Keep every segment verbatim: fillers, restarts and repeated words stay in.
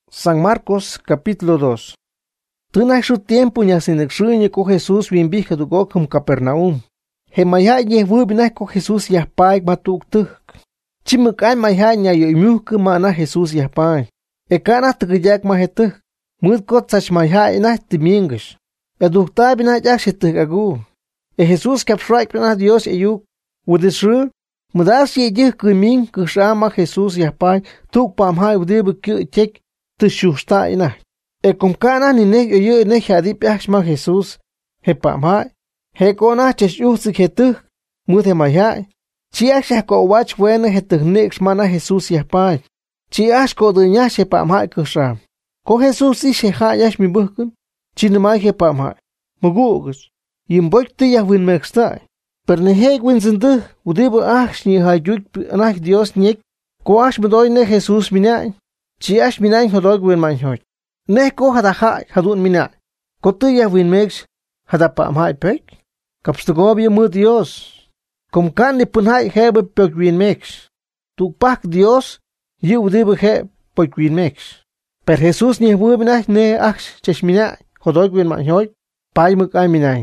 San Marcos capítulo dos. Tânai su tiempo nya sinexuñe ko Jesús wimbija du gokum Capernaum. He mayha nye wubinai ko Jesús yahpai matuk tuk. Chimukai mayha nya yoimuke mana Jesús yahpai. E kana tukiyak mahetuk. Mud kot sach mayha inah timingish. E dukta binah yakshituk agu. E Jesús kapsraik binah Dios eyuk. Wudisru. Mudas ye jih kumin kushama Jesús yahpai tuk pamhai wudibu kyu chek. Tushusta ina. E com cana ni ne yo ne hadip yashma Jesús. He pamha. He kona cheshusi hetu. Muthe maya. Chi asha ko wach wena hetu nix mana Jesús yahpai. Chi ash ko dunya she pamha kusha. Ko Jesús ishe ha yash mi bukun. Chi nama he pamha. Mugugus. Yimboik tu yahwin mextai. Per ne he win zindu. Udibu ash ni hayuk anach Dios nik. Ko ash bedoy ne Jesús minai. Chi ash minay hodog win man hoy. Ne ko hada ha hadun minay. Ko tu ya win mex hada pa mai pek. Kapstugo bi mu Dios. Kom kan ni punhai hebe pek win mex. Tu pak Dios yu dibe he pek win mex. Per Jesus ni wu minay ne ach chesh minay hodog win man hoy. Pai muk ay minay.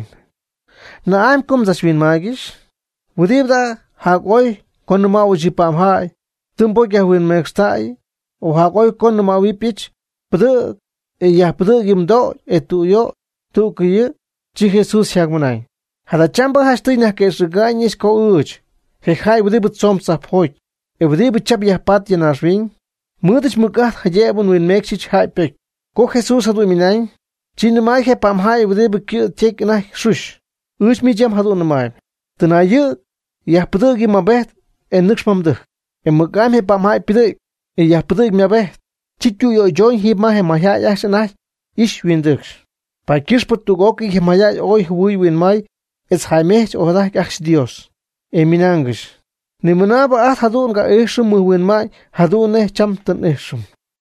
Na am kom das win magish. Wudib da ha goy kon ma uji pam hai. Tumbo ya win mex tai. O hagoy kon ma wipich, pdu, e ya pdu gimdo, e tu yo, tu kuye, chi Jesús yagmunay. Hada chamba hashtuy na ke shiganyis ko uch, he hai wudibut som sa poit, e wudibut chab yahpat yanashwing, mudich mugat hayebun win mexich hai pek. Ko Jesús hadu minay, chi namay he pam hai wudibut kyu tek na shush, uch mi jam hadu namay. Tunayu, yah pdu gimabet, e nux mamduh, e mugam he pam hai pdu. E ya pudik me be chichu yo join hi ma he ma ya ya sana ish windux pa kish put to go ki he ma ya oi hui win mai es haimech o da ach Dios e minangish ni muna ba at hadun ga ishum mu win mai hadun ne cham tan ishum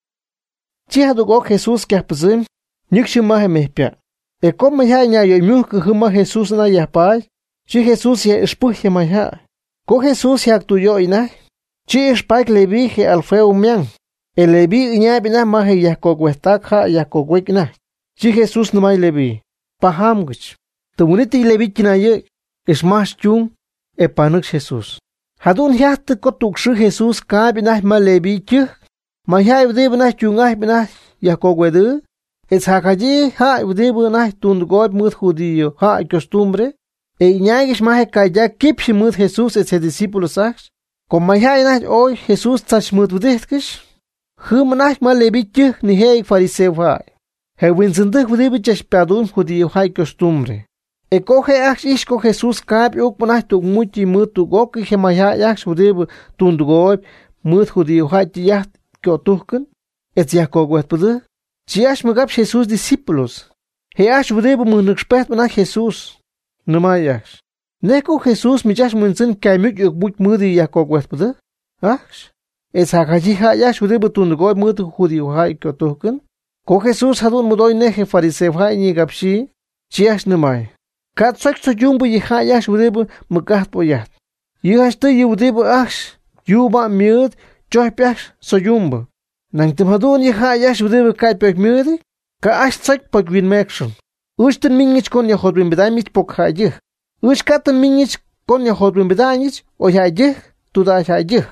chi hadu go Jesus ke pzim niksh ma he me pya e kom ma ya nya yo mu ku ma Jesus na ya pai chi Jesus ye spu he ma ya ko Jesus yak tu yo ina Chi spike levi he alfeu mian. El levi inya bina ma he yako kwestak ha yako kwekna. Chi Jesús no mai levi. Paham gich. Tumuniti levi kina ye esmas chung e panuk Jesús. Hadun hiat ko tuksu Jesús ka bina ma levi chu. Ma hai de bina chunga bina yako kwedu. Es hakaji ha de bina tund god mut judío ha costumbre. E inya gish ma he kaya kipshi mut Jesús et ses discípulos sachs. Como hay na hoy Jesús tach mutudeskish, humanach mal lebiche ni hey fariseo hay. He winzende judibe chespadun judío hay costumbre. E coge ach isko Jesús cap uk panach tu muchi mutu gok he maya ach judibe tundugoy mut judío hay tiat kotuken. Et ya kogwet pude. Chiach mugap Jesús discípulos. He ach judibe munukspet panach Jesús. No mayach. Neko Jesús mi jash munsin kaimuk yuk buk mudi yakok wespede? Ach? Es hakaji ha yash ude butun goy mudu hudi hai kotoken? Ko Jesús hadun mudoy nehe fariseo hai ni gapshi? Chiash nemai. Kat sok so jumbu yi ha yash ude bu mugat boyat. Yi hashte yi ude bu ach. Yu ba miud joy piash so jumbu. Nang tim hadun yi ha yash ude bu kai pek miudi? Ka ach sok pok win mekshun. Ushten mingich kon ya hodwin bedai mit pok ha yih. Uch katan minich kon ya hodwin bedanich o ya yeh tu da ya yeh.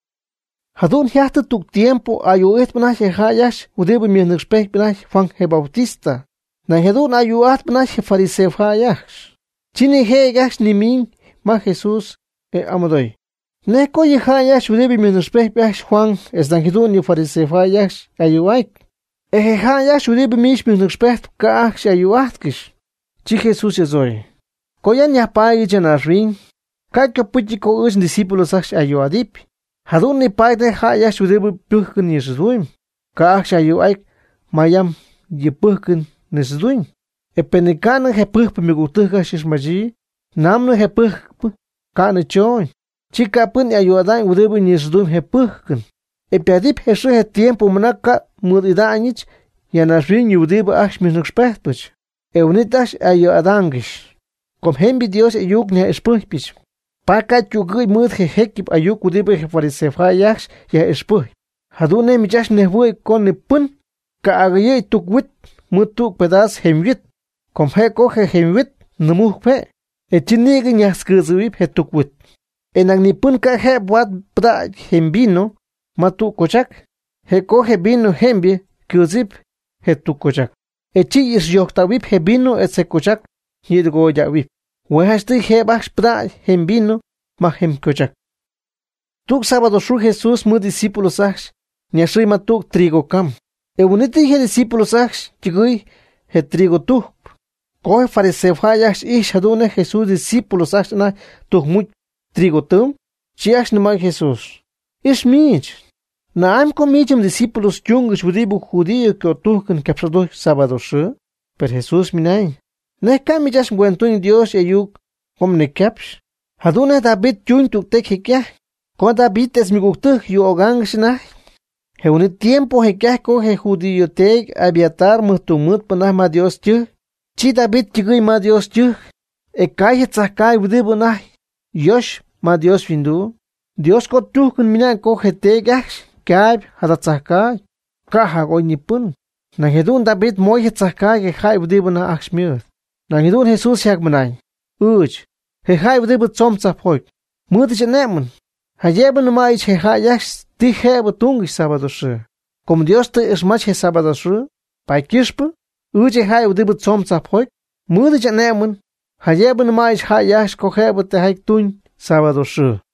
Hadun hiata tuk tiempo ayo et benach e hayash udebe mi nirspech benach Juan he Bautista. Na hedun ayo at benach he fariseo hayash. Chini he yash ni min ma Jesús e amadoy. Ne ko ye hayash udebe mi nirspech benach Juan es dan hedun ni fariseo hayash ayo aik. E he hayash udebe mish mi nirspech ka ach ayo atkish. Chi Jesús ezoy. Koyan ya pai janarrin, kaka puchi ko us discípulos ach ayo adip. Hadun ni pai de ha ya shudebu puhkin nisduim. Ka ach ayo aik mayam ye puhkin nisduim. E penikan he puh mi gutuka shishmaji, namno he puh kan choy. Chika pun ayo adan udebu nisduim he puhkin. E pedip he shu he tiempo manaka mudidanich yanarrin yudebu ach minukspehtuch. E unitash ayo adangish. Com hembi Dios e yuk ne espuhpich. Paka chugui mud he hekip ayuk udibe he fariseo hayash ya espuh. Hadune mi jash ne vue kon ne pun Ka agaye tukwit, mutuk pedas hemwit. Kom he coge hemwit, namuk pe. E chinigi nyas kuzuip he tukwit. Enang nipun ka he buat pra hembino, matu kochak. He coge vino hembie, kuzip he tukochak. E chi is yoktawip he vino et se kochak, yidgo yawip. Wehasti he bax pra hembino, ma hem kochak. Tuk sábado shu Jesús mu discípulos ach, nyasri matuk trigo kam. E uniti he discípulos ach, chigui he trigo tu. Coge fariseo hayach ish hadune Jesús discípulos ach na tuk much trigo tum, chiach nama Jesús. Ish mich. Na am comichim discípulos chungish budibu judío que otuhken capsado sábado shu, per Jesús minay. Ne kamichas buentun Dios yayuk kom ne caps. Hadune David chun tuk tek hikia. Con David es mi guktuk yu ogang shinay. He unit tiempo he kah ko he judío teg abiatar muhtumut panah ma Dios chu. Chi David chigui ma Dios chu. E kai he tzahkai budibu nah. Yosh ma Dios vindu. Dios ko tuhkun minan ko he tegach. Kaib hada tzahkai. Kaha goy nipun. Nangedun David moy he tzahkai he hai budibu na akshmir. Nangedun Jesus yak manay. Uch. He hai budibu tsom tzahpoik. Mudish nemun. Hayeben mais he hayax ti hebe tung sábado shu. Como Dios te es mach he sábado shu, pai kispu, uje hay udibu tsom tzaphoik, mude janemun, hayeben mais hayax ko hebe te haik tun sábado shu.